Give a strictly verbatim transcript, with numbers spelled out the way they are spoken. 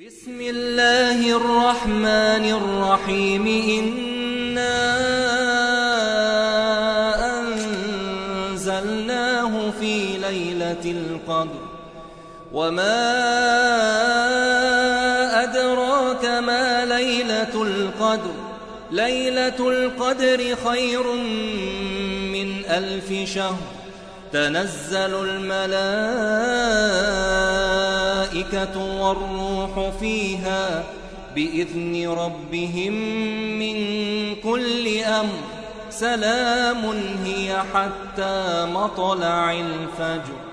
بسم الله الرحمن الرحيم إنا أنزلناه في ليلة القدر وما أدراك ما ليلة القدر ليلة القدر خير من ألف شهر تنزل الملائكة والروح فيها بإذن ربهم من كل أمر سلام هي حتى مطلع الفجر.